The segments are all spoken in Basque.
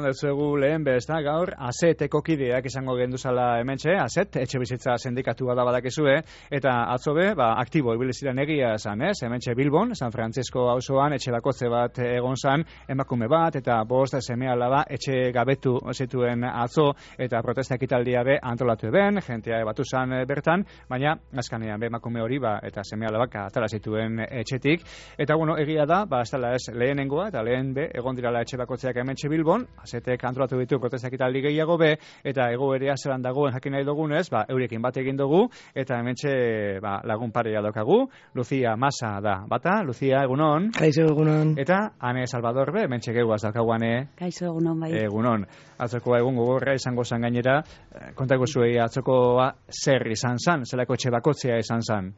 dezuegu lehen bezta gaur, azeteko kideak izango genduzala hementxe, azet, etxe bizitza sindikatu bada badakizue, eta atzobe, aktibo ibiliziren egia esan, hementxe Bilbon, San Francisco auzoan etxe bakotze bat egon zan, emakume bat, eta bost seme alaba etxe gabetu zituen atzo, eta protesta ekitaldia be antolatu eben, jentea batu zan bertan, baina azkanean be emakume hori, eta seme alabak atara zituen etxetik, eta bueno, egia da, ez dela ez lehenengoa, eta lehen be, egon dirala etxe bakotzeak hementxe Bilbon, azetek antolatu ditu protesta ekitaldi gehiago be, eta egoerea zelan dagoen jakin nahi dugunez, eurekin bat egin dugu, eta hementxe lagun parea daukagu, Lucia Masa da, bata, Lucia, egunon. Kaixo, egunon. Eta Ane Salvador be, hementxe gehuaz daukagu, Ane. Kaixo, egunon, bai. Egunon. Atzokoa egun gogorra izango zan gainera, kontako zuei atzokoa zer izan zan, zelako etxe bakotzea izan zan.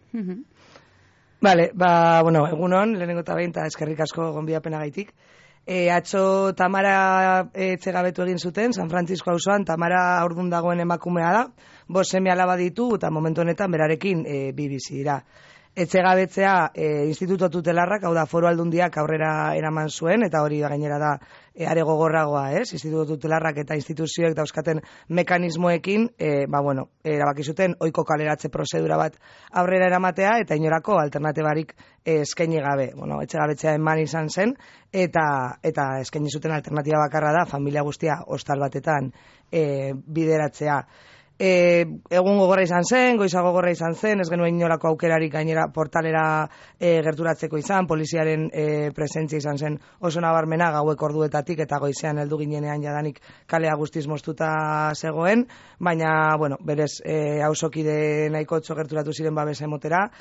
Vale, egunon, lehenengo eta behin, eskerrik asko gonbidapena gaitik. Atzo Tamara etxegabetu egin zuten, San Francisco auzoan, Tamara aurdun dagoen emakumea da, 5 seme alaba ditu, eta momentu honetan berarekin bi bizi dira. Etxegabetzea Instituto Tutelarrak, hau da Foru Aldundiak aurrera eraman zuen, eta hori gainera da are gogorragoa, Instituto Tutelarrak eta instituzioek dauzkaten mekanismoekin, erabaki zuten ohiko kaleratze prozedura bat aurrera eramatea, eta inorako alternatibarik eskaini gabe. Etxegabetzea eman izan zen, eta eskaini zuten alternatiba bakarra da, familia guztia hostal batetan bideratzea. Egun gogorra izan zen, goiza gogorra izan zen, ez genuen inolako aukerarik gainera portalera gerturatzeko izan, poliziaren presentzia izan zen oso nabarmena gauek orduetatik eta goizean heldu ginenean jadanik kalea guztiz moztuta zegoen, baina, berez, auzokide nahikotxo gerturatu ziren babesa emotera,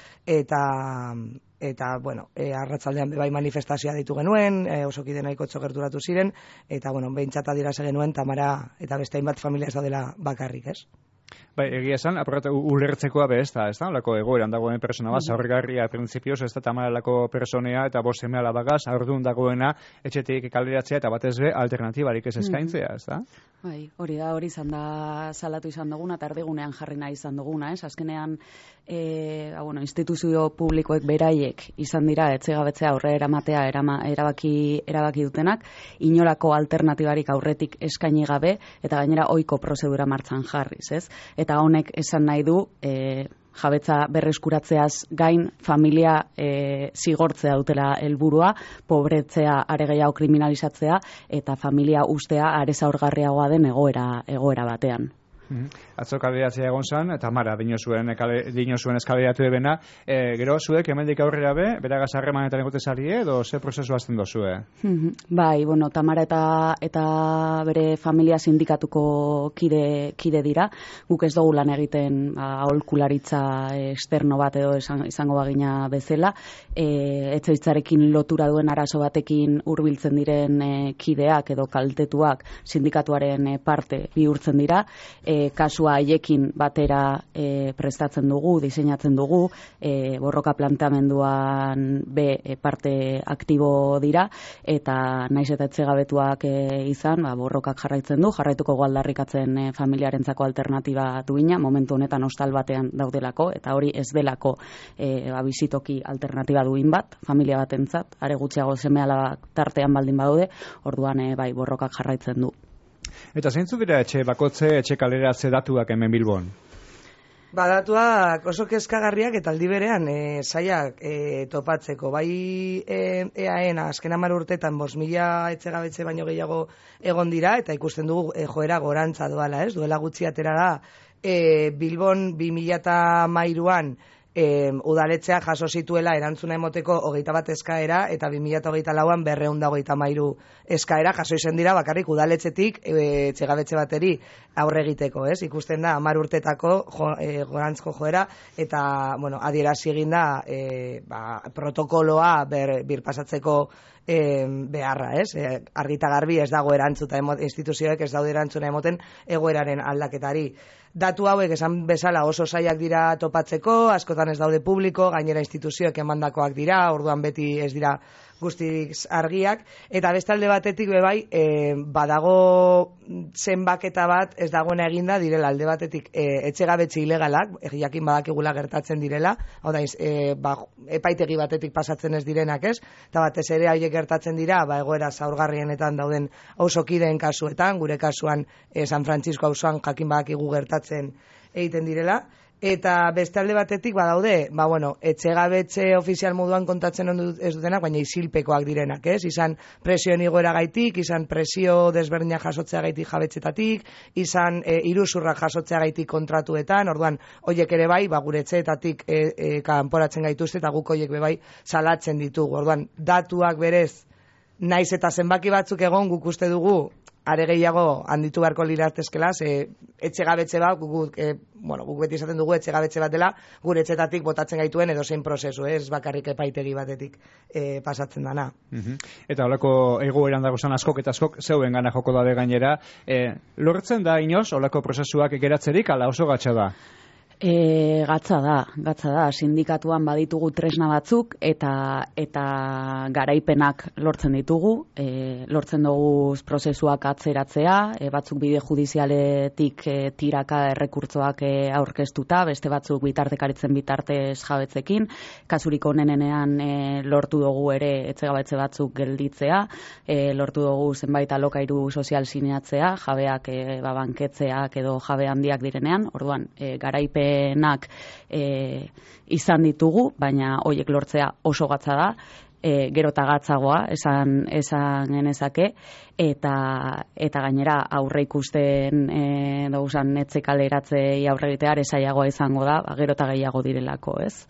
eta arratsaldean bai manifestazioa ditu genuen, auzokide nahikotxo gerturatu ziren, eta, behintzat adierazi genuen Tamara eta beste hainbat familia ez daudela bakarrik, ez? Bai, egia esan, apuratu ulertzekoa be, ez da, lako egoeran dagoen persona bat, zaurgarria printzipioz, ez da Tamaralako personea eta 5 seme alabagaz, aurdun dagoena etxetik kaleratzea eta batez be alternatibarik ez eskaintzea, ez da? Bai, hori izan da salatu izan duguna, eta erdigunean jarri nahi izan duguna, ez? Azkenean, instituzio publikoek beraiek izan dira etxegabetzea aurre eramatea erabaki dutenak, inolako alternatibarik aurretik eskaini gabe, eta gainera ohiko prozedura martxan jarriz, ez? Eta honek esan nahi du jabetza berreskuratzeaz gain familia zigortzea dutela helburua, pobretzea are gehiago kriminalizatzea eta familia ustea are zaurgarriagoa den egoera batean. Atzo kaleratzea egon zan, Tamara dino zuen eskaleratu ebena, gero zuek hemendik aurrera be, beragaz harremanetan egote zari edo ze prozesu azten dozue? Bai, Tamara eta bere familia sindikatuko kide dira, guk ez dugu lan egiten aholkularitza externo bat edo izango bagina bezala, etxebizitzarekin lotura duen arazo batekin hurbiltzen diren kideak edo kaltetuak sindikatuaren parte bihurtzen dira, kasua haiekin batera prestatzen dugu, diseinatzen dugu, borroka planteamenduan parte aktibo dira, eta naiz eta etxegabetuak izan, borrokak jarraituko aldarrikatzen familiarentzako alternatiba duina, momentu honetan hostal batean daudelako, eta hori ez delako bizitoki alternatiba duin bat, familia batentzat, are gutxiago seme alabak tartean baldin badaude, orduan borrokak jarraitzen du. Eta zeintzu dira etxe bakotze, etxe kaleratze datuak hemen Bilbon? Datuak oso kezkagarriak eta aldi berean zailak topatzeko. Bai EAEN azken 10 urtetan 5.000 etxegabetze baino gehiago egon dira, eta ikusten dugu joera gorantza doala, ez? Duela gutxi atera da Bilbon 2013an udaletxea jaso zituela erantzuna emoteko 21 eskaera, eta 2024an 223 eskaera jaso izen dira bakarrik udaletxetik etxegabetxe bateri aurre egiteko, ez? Ikusten da 10 urtetako gorantzko joera, eta adierazi egin da protokoloa birpasatzeko beharra, ez? Argita garbi ez dago erantzuta, instituzioek ez daude erantzuna emoten egoeraren aldaketari. Datu hauek esan bezala oso zailak dira topatzeko, askotan ez daude publiko, gainera instituzioek emandakoak dira, orduan beti ez dira guztiz argiak, eta beste alde batetik bebai, badago zenbaketa bat ez dagoena eginda direla, alde batetik etxegabetxe ilegalak, jakin badakigula gertatzen direla, hau da, epaitegi batetik pasatzen ez direnak, ez? Eta batez ere haiek gertatzen dira, egoera zaurgarrienetan dauden auzokideen kasuetan, gure kasuan San Francisco auzoan jakin badakigu gertatzen egiten direla. Eta beste alde batetik badaude, etxegabetxe ofizial moduan kontatzen ez dutenak, baina isilpekoak direnak, ez? Izan presioen igoera gaitik, izan presio desberdinak jasotzea gaitik jabetzetatik, izan iruzurrak jasotzea gaitik kontratuetan, orduan, hoiek ere bai, gure etxeetatik kanporatzen gaituzte, eta guk hoiek bai salatzen ditugu. Orduan, datuak berez, naiz eta zenbaki batzuk egon guk uste dugu, are gehiago handitu beharko liratezkela, etxegabetxe bat, guk beti esaten dugu etxegabetxe bat dela, gure etxetatik botatzen gaituen edozein prozesu, ez bakarrik epaitegi batetik pasatzen dana. Eta holako egoeran dagozan askok eta askok zeuen gana joko da gainera. Lortzen da inoz, holako prozesuak geratzerik, ala oso gatsa da? Gatza da, sindikatuan baditugu tresna batzuk eta garaipenak lortzen ditugu, lortzen dugu prozesuak atzeratzea, batzuk bide judizialetik tiraka errekurtzoak aurkeztuta, beste batzuk bitartekaritzen bitartez jabetzekin, kasurik onenean lortu dugu ere etxegabetxe batzuk gelditzea, lortu dugu zenbait alokairu sozial sinatzea, jabeak banketzeak edo jabe handiak direnean, orduan garaipenak izan ditugu, baina hoiek lortzea oso gatza da, gero eta gatzagoa esan genezake, eta gainera aurre ikusten dauzan etxe kaleratzei aurre egitear esaiagoa izango da, gero eta gehiago direlako, ez?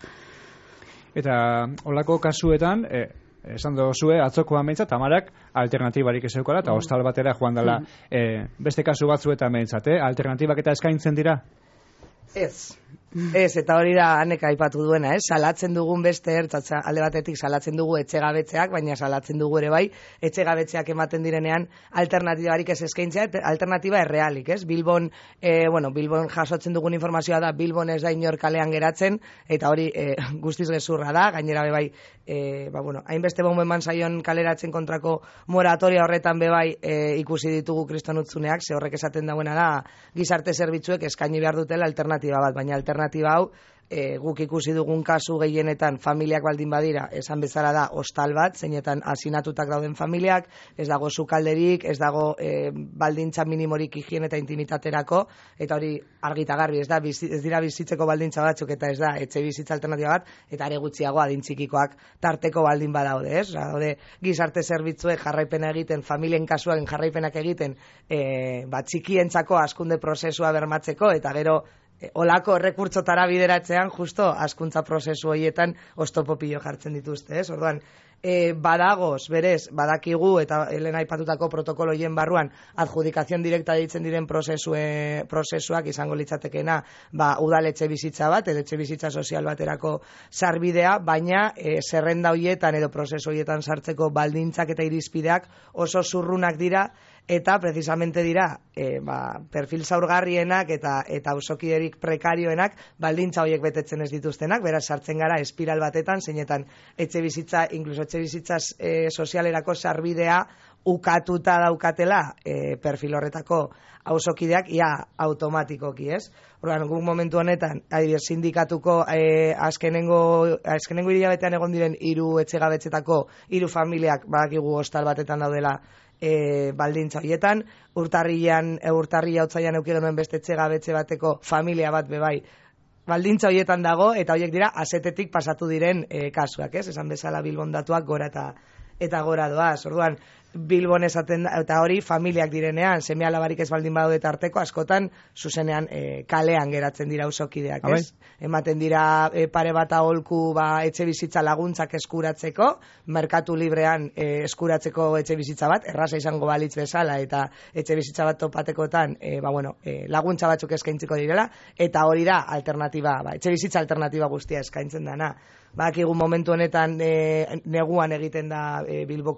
Eta holako kasuetan, esan dozue, atzokoan behintzat, Tamarak alternatibarik ez eukala, eta hostal batera joan dela beste kasu batzuetan behintzat, alternatibak eta eskaintzen dira? Ez, eta hori da Anek aipatu duena, salatzen dugun beste alde batetik salatzen dugu etxegabetzeak, baina salatzen dugu ere bai, etxegabetzeak ematen direnean alternatibarik ez eskaintzea, alternatiba errealik, ez? Bilbon jasotzen dugun informazioa da, Bilbon ez da inor kalean geratzen, eta hori guztiz gezurra da, gainera bebai, hainbeste bombo eman zaion kaleratzen kontrako moratoria horretan bebai ikusi ditugu kristonutzuneak, ze horrek esaten dagoena da, gizarte zerbitzuek eskaini behar dutela alternatiba bat, baina alternatiba hau guk ikusi dugun kasu gehienetan familiak baldin badira, esan bezala da hostal bat, zeinetan asinatutak dauden familiak, ez dago sukalderik, ez dago baldintza minimorik higien eta intimitaterako, eta hori argita garbi, ez dira bizitzeko baldintza batzuk, eta ez da etxe bizitza alternatiba bat, eta are gutxiago adintzikikoak tarteko baldin badaude, ez? Daude gizarte zerbitzuek jarraipena egiten, familien kasuaren jarraipenak egiten, txikientzako hazkunde prozesua bermatzeko, eta gero olako errekurtzotara bideratzean justo hazkuntza prozesu horietan oztopo-pilo jartzen dituzte, ez? Orduan, badagoz, berez, badakigu eta Elena aipatutako protokolo horien barruan adjudikazion direkta deitzen diren prozesuak izango litzatekeena udaletxe bizitza bat edo etxe bizitza sozial baterako sarbidea, baina zerrenda horietan edo prozesu horietan sartzeko baldintzak eta irizpideak oso zurrunak dira, eta precisamente dira perfil zaurgarrienak eta auzokiderik prekarioenak baldintza horiek betetzen ez dituztenak, beraz sartzen gara espiral batetan, zeinetan etxe bizitza, inkluso etxe bizitza sozialerako sarbidea ukatuta daukatela perfil horretako auzokideak ia automatikoki, ez? Orduan, guk momentu honetan, adibidez, sindikatuko azkenengo hilabetean egon diren 3 etxegabetzetako 3 familiak badakigu hostal batetan daudela baldintza horietan, urtarria otsailean eduki genuen beste etxegabetxe bateko familia bat bebai baldintza horietan dago, eta horiek dira asetetik pasatu diren kasuak, ez? Esan bezala Bilbon datuak gora eta gora doaz. Orduan, Bilbon esaten da, eta hori familiak direnean, seme-alabarik ez baldin badaude tarteko, askotan zuzenean kalean geratzen dira auzokideak, ez? Ematen dira pare bat aholku etxe bizitza laguntzak eskuratzeko, merkatu librean eskuratzeko etxe bizitza bat, erraza izango balitz bezala, eta etxe bizitza bat topatekotan laguntza batzuk eskaintziko direla, eta hori da alternatiba, etxe bizitza alternatiba guztia eskaintzen dana. Bakigun momentu honetan neguan egiten da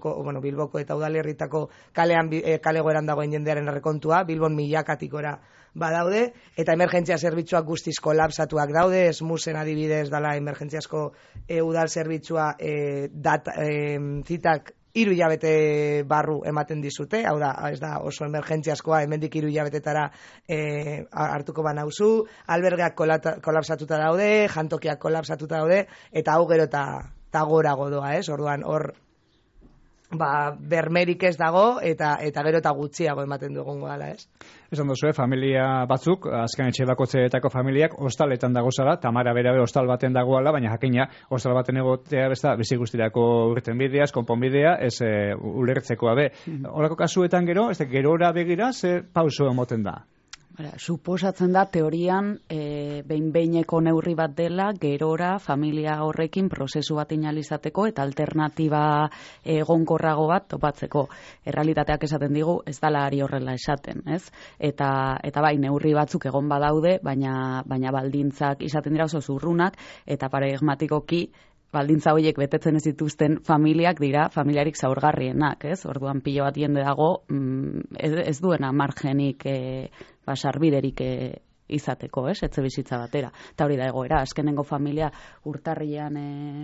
Bilboko eta udalerritako kalegoeran dagoen jendearen errekontua, Bilbon milakatik gora badaude, eta emergentzia zerbitzuak guztiz kolapsatuak daude, esmusen adibidez dala emergentziasko udal zerbitzua zitak 3 hilabete barru ematen dizute, hau da, ez da oso emergentziaskoa, hemendik 3 hilabetetara hartuko banauzu, albergeak kolapsatuta daude, jantokiak kolapsatuta daude, eta hau gero eta gorago doa, orduan hor bermerik ez dago, eta gero eta gutxiago ematen dugungo dela, Esan duzu, familia batzuk, azken etxe bakotzeetako familiak, hostaletan dagozala, Tamara bera hostal baten dagoala, baina jakina, hostal baten egotea besta, bizi guztirako urten bideaz, konponbidea, ez ulertzekoa be. Horako kasuetan gero, ez gerora begira, ze pauso emoten da? Suposatzen da, teorian, behin-behineko neurri bat dela, gerora, familia horrekin prozesu bat inalizateko eta alternatiba egonkorrago bat topatzeko. Errealitateak esaten digu, ez dala ari horrela esaten, ez? Eta bai, neurri batzuk egon badaude, baina baldintzak izaten dira oso zurrunak, eta paradigmatikoki, baldintza horiek betetzen ez dituzten familiak dira familiarik zaurgarrienak, ez? Orduan pilo bat jende dago, ez duena margenik sarbiderik izateko, ez? Etxe bizitza batera. Eta hori da egoera, azkenengo familia urtarrian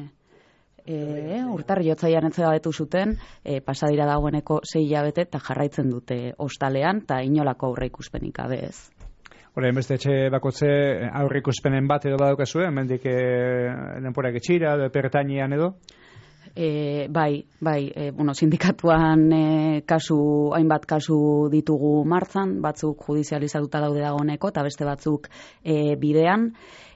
otzaian etxegabetu zuten, pasadira dagoeneko 6 hilabete eta jarraitzen dute hostalean, eta inolako aurreikuspenik gabe ez. Hora, enbeste etxe bakotze aurrikuspenen bat edo badaukazu, hemendik denporak etxira, pertainean edo? Bai, sindikatuan hainbat kasu ditugu martzan, batzuk judizializatuta daude dagoeneko, eta beste batzuk bidean,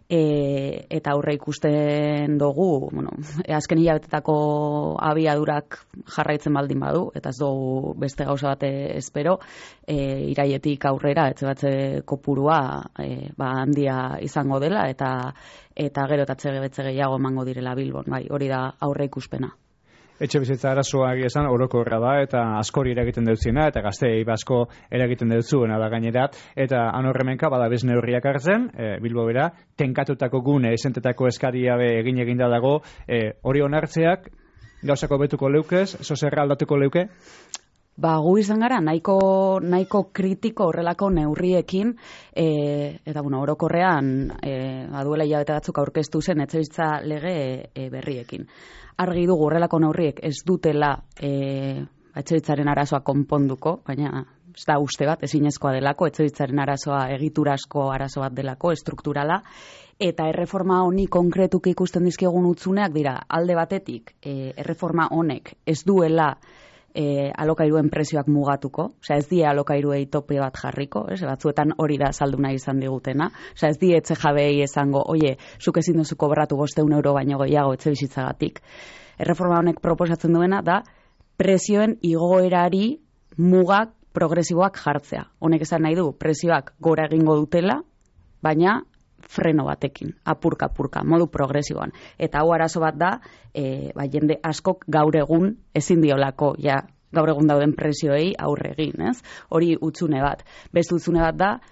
eta aurre ikusten dugu, azken hilabetetako abiadurak jarraitzen baldin badu, eta ez dugu beste gauza bate espero, iraietik aurrera, etxe batze kopurua handia izango dela, eta gero eta etxe gehiago emango direla Bilbon, bai, hori da aurre ikuspena. Etxe bizitza arazoa esan orokorra da, eta askori eragiten dutziena, eta gazteei asko eragiten dutzuena da gainera, eta anorremenka badabez neurriak hartzen, Bilbo bera, tenkatutako gune, esentetako eskaria egin da dago, hori onartzeak, gauzako betuko leukez, zozerra aldatuko leuke? Gu izan gara, nahiko kritiko horrelako neurriekin, eta orokorrean, duela hilabete batzuk aurkeztu zen etxebizitza lege berriekin. Argi dugu horrelako neurriek ez dutela etxebizitzaren arazoa konponduko, baina ez da uste bat, ezinezkoa delako, etxebizitzaren arazoa egiturazko arazo bat delako, estrukturala, eta erreforma honi konkretuki ikusten dizkiegun utzuneak dira, alde batetik, erreforma honek ez duela alokairuen prezioak mugatuko, ez die alokairuei tope bat jarriko, batzuetan hori da saldu nahi izan digutena, ez die etxe jabeei esango, oie, zuk ezin duzu kobratu 500 euro baino gehiago etxe bizitzagatik. Erreforma honek proposatzen duena da prezioen igoerari mugak progresiboak jartzea. Honek esan nahi du, prezioak gora egingo dutela, baina freno batekin, apurka, modu progresiboan. Eta hau arazo bat da, jende askok gaur egun ezin diolako, gaur egun dauden prezioei aurre egin, ez? Hori utzune bat. Beste utzune bat da,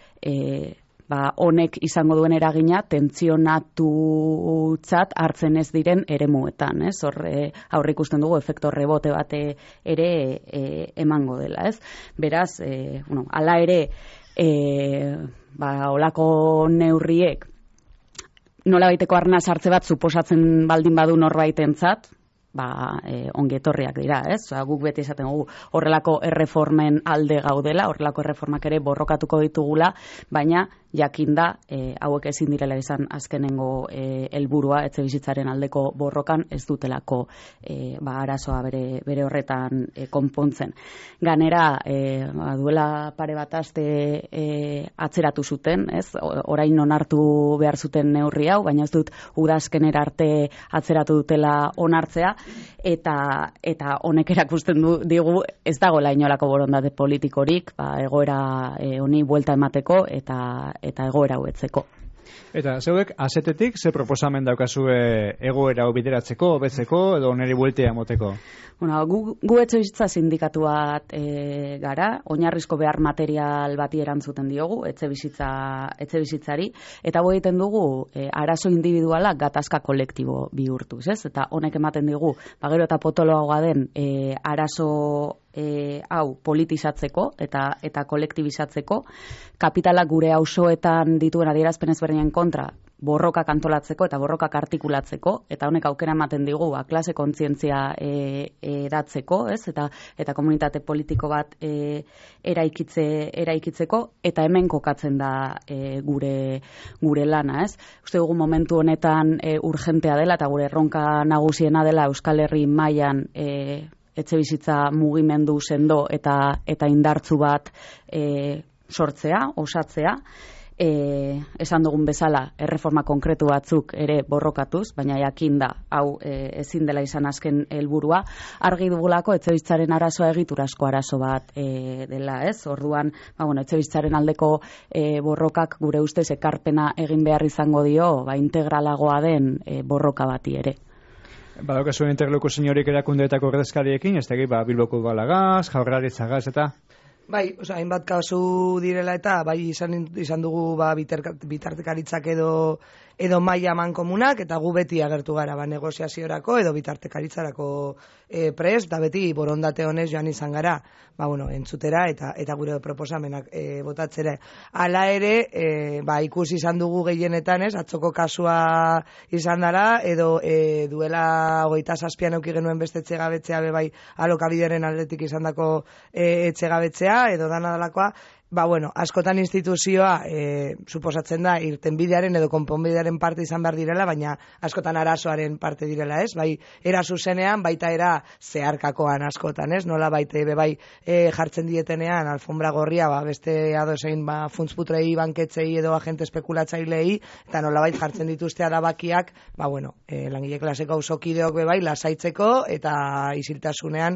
honek izango duen eragina tentzionatutzat hartzen ez diren eremuetan, ez? Hor aurre ikusten dugu efekto rebote bate ere emango dela, ez? Beraz, hala ere, olako neurriek nola baiteko arna sartze bat suposatzen baldin badu norbaitentzat, ongi etorriak dira, ez? Guk beti esaten dugu horrelako erreformen alde gaudela, horrelako erreformak ere borrokatuko ditugula, baina jakinda hauek ezin direla izan azkenengo helburua etxe bizitzaren aldeko borrokan ez dutelako arazoa bere horretan konpontzen. Ganera, duela pare bat aste atzeratu zuten, ez? Orain onartu behar zuten neurri hau, baina ez dut udazkenera arte atzeratu dutela onartzea, eta honek erakusten digu ez dagoela inolako borondate politikorik, egoera honi buelta emateko eta egoera hobetzeko. Eta zeuek, azetetik, ze proposamen daukazue egoera bideratzeko, hobetzeko, edo neri bueltea moteko? Gu etxebizitza sindikatu bat gara, oinarrizko behar material bati erantzuten diogu, etxebizitzari, eta hau egiten dugu arazo individuala gatazka kolektibo bihurtuz, ez? Eta honek ematen digu, gero eta potoloagoa den arazo hau politizatzeko eta kolektibizatzeko, kapitalak gure auzoetan dituen adierazpen ezberdinen kontra borrokak antolatzeko eta borrokak artikulatzeko, eta honek aukera ematen digu klase kontzientzia edatzeko, ez? Eta komunitate politiko bat eraikitzeko, eta hemen kokatzen da gure lana, ez? Uste dugu momentu honetan urgentea dela, eta gure erronka nagusiena dela Euskal Herri mailan etxebizitza mugimendu sendo eta indartzu bat sortzea, osatzea. Esan dugun bezala, erreforma konkretu batzuk ere borrokatuz, baina jakinda hau ezin dela izan azken helburua, argi dugulako etxebizitzaren arazoa egiturazko arazo bat dela, ez? Orduan, etxebizitzaren aldeko borrokak gure ustez ekarpena egin behar izango dio, integralagoa den borroka bati ere. Badaukazu interlokuziorik erakundeetako ordezkariekin, ez tegi, Bilboko Udalagaz, Jaurlaritzagaz eta... Bai, hainbat kasu direla eta bai izan dugu bitartekaritzak edo maila mankomunak, eta gu beti agertu gara negoziaziorako edo bitartekaritzarako prest, da beti borondate honez joan izan gara, entzutera eta gure proposamenak botatzera. Hala ere, ikusi izan dugu gehienetan, atzoko kasua izan dara, edo duela 27an eduki genuen beste etxegabetzea bai alokabideren aldetik izandako etxegabetzea, edo dana dalakoa, askotan instituzioa suposatzen da irtenbidearen edo konponbidearen parte izan behar direla, baina askotan arazoaren parte direla, ez? Bai, era zuzenean, baita era zeharkakoan askotan, ez? Nola baite bai jartzen dietenean alfombra gorria, beste adozein funtzputrei, banketzei edo agente espekulatzailei, eta nola bait jartzen dituzte arabakiak, langile klaseko auzokideok bai lasaitzeko eta isiltasunean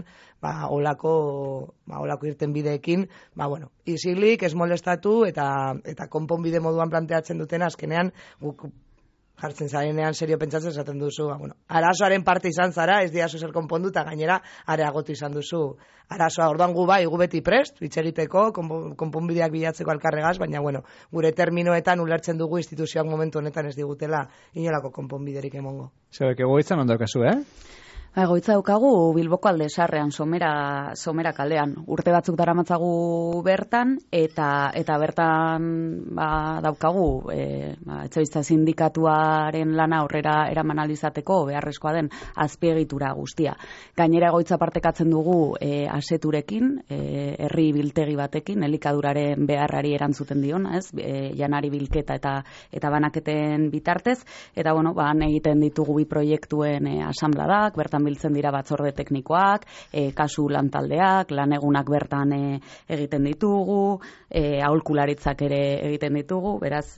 olako irtenbideekin, isilik, ez molestatu eta konponbide moduan planteatzen duten azkenean guk jartzen zarenean serio pentsatzen esaten duzu, arazoaren parte izan zara, ez diazu zer konpondu eta gainera areagotu izan duzu arazoa. Orduan gu beti prest, hitz egiteko, konponbideak bilatzeko elkarregaz, baina gure terminoetan ulertzen dugu instituzioak momentu honetan ez digutela inolako konponbiderik emongo. Zerek egoitzan ondaukazu, Egoitza daukagu Bilboko Alde Sarrean, Somera kalean. Urte batzuk daramatzagu bertan, eta bertan daukagu etxebizitza sindikatuaren lana aurrera eraman alizateko beharrezkoa den azpiegitura guztia. Gainera egoitza partekatzen dugu aseturekin, herri biltegi batekin, elikaduraren beharrari erantzuten diona, ez? Janari bilketa eta banaketen bitartez, eta han egiten ditugu bi proiektuen asanbladak, bertan biltzen dira batzorde teknikoak, kasu lantaldeak, lanegunak bertan egiten ditugu, aholkularitzak ere egiten ditugu, beraz,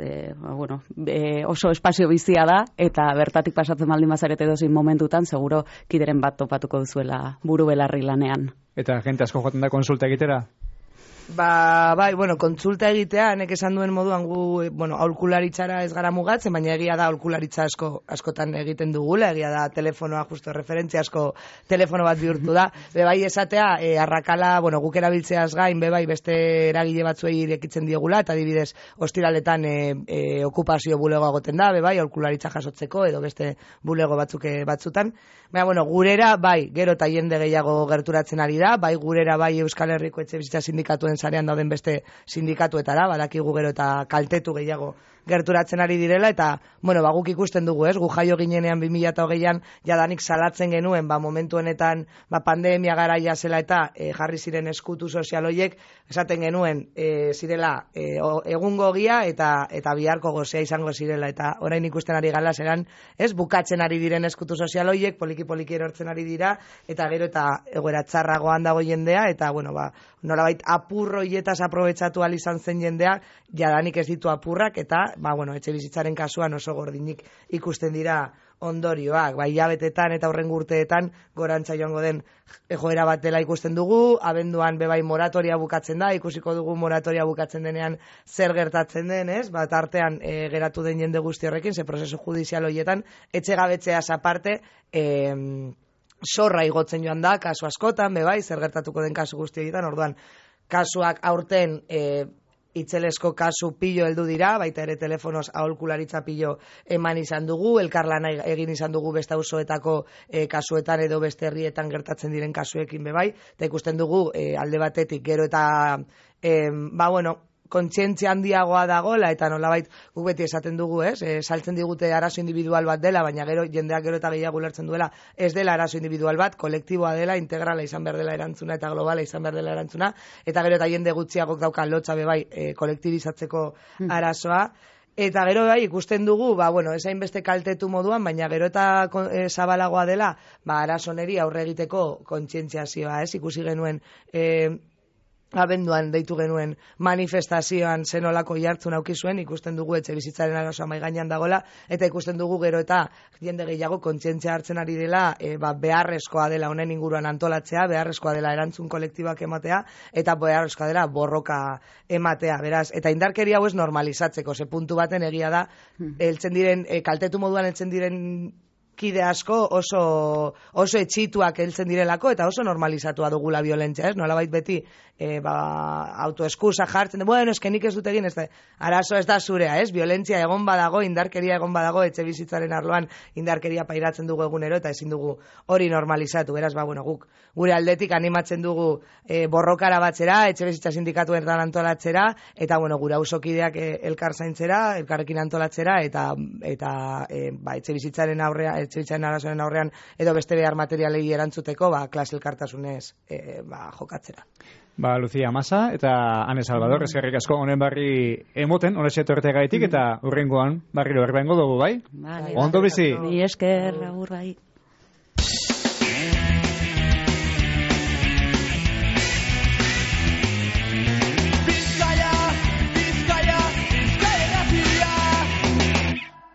oso espazio bizia da, eta bertatik pasatzen baldin bazarete dozin momentutan, seguro kideren bat topatuko duzuela buru belarri lanean. Eta jente asko joaten da konsulta egitera? Kontsulta egitea, nek esan duen moduan gu, aholkularitzara ez gara mugatzen, baina egia da aholkularitza askotan egiten dugula, egia da telefonoa, justo referentzia asko telefono bat bihurtu da. Bai esatea, arrakala, guk erabiltzeaz gain, bai beste eragile batzuei irekitzen diegula, eta adibidez, ostiraletan okupazio bulegoa goten da, bai aholkularitza jasotzeko, edo beste bulego batzutan. Gurera, bai, gero eta jende gehiago gerturatzen ari da, bai gurera, bai Euskal Herriko etxebizitza sindikatuen sarean dauden beste sindikatuetara, badakigu gero eta kaltetu gehiago gerturatzen ari direla, eta, guk ikusten dugu, ez? Gu jaio ginenean 2008an jadanik salatzen genuen, momentu honetan, pandemia garaia zela eta jarri ziren eskutu sozial hoiek, esaten genuen, zirela, egungo ogia eta biharko gozea izango zirela, eta orain ikusten ari gala zeran, ez? Bukatzen ari diren eskutu sozial hoiek, poliki erortzen ari dira, eta gero eta egoera txarragoan dago jendea, eta, nolabait apurro hietaz aprobetsatu ahal izan zen jendea, jadanik ez ditu apurrak, eta etxe bizitzaren kasuan oso gordinik ikusten dira ondorioak, hilabetetan eta hurrengo urteetan gorantza joango den joera bat dela ikusten dugu, abenduan bebai moratoria bukatzen da, ikusiko dugu moratoria bukatzen denean zer gertatzen den, ez? Artean geratu den jende guzti horrekin, ze prozesu judizial horietan, etxegabetzeaz aparte, zorra igotzen joan da, kasu askotan, zer gertatuko den kasu guzti egiten, orduan, kasuak aurten itzelesko kasu pilo heldu dira, baita ere telefonoz aholkularitza pilo eman izan dugu, elkarlana egin izan dugu beste auzoetako kasuetan edo beste herrietan gertatzen diren kasuekin bebai, eta ikusten dugu alde batetik gero eta kontzientzia handiagoa dagoela, eta nolabait guk beti esaten dugu, saltzen digute arazo individual bat dela, baina gero jendeak gero eta gehiago ulertzen duela, ez dela arazo individual bat, kolektiboa dela, integrala izan behar dela erantzuna eta globala izan behar dela erantzuna, eta gero eta jende gutxiagok dauka lotxa bebai kolektibizatzeko arazoa. Eta gero ikusten dugu, esain beste kaltetu moduan, baina gero eta zabalagoa dela, arazo neri aurre egiteko kontzientziazioa, ikusi genuen abenduan deitu genuen manifestazioan zenolako jartzun auki zuen, ikusten dugu etxe bizitzaren arazoa mahai gainean dagoela, eta ikusten dugu gero eta jende gehiago kontzientzia hartzen ari dela, beharrezkoa dela honen inguruan antolatzea, beharrezkoa dela erantzun kolektibak ematea, eta beharrezkoa dela borroka ematea, beraz, eta indarkeria hau ez normalizatzeko, ze puntu baten egia da, heltzen diren, kaltetu moduan heltzen diren kide asko oso etxituak heltzen direlako eta oso normalizatua dugula violentzia, nolabait beti autoeskusa jartzen, eske nik ez dut egin, arazo ez da zurea, violentzia egon badago, indarkeria egon badago, etxe bizitzaren arloan indarkeria pairatzen dugu egunero eta ezin dugu hori normalizatu, beraz, guk gure aldetik animatzen dugu borrokara batzera, etxe bizitza sindikatuetan antolatzera, eta gure auzokideak elkar zaintzera, elkarrekin antolatzera, eta etxe bizitzaren aurrean, etxebitzaren arazoen aurrean edo beste behar materialei erantzuteko klase elkartasunez jokatzera. Lucia Masa eta Ane Salvador, eskerrik asko honen barri emoten, honexe etortegaitik eta hurrengoan barriro berbengo dugu, bai? Vale, ondo bizi? Esker, agur bai.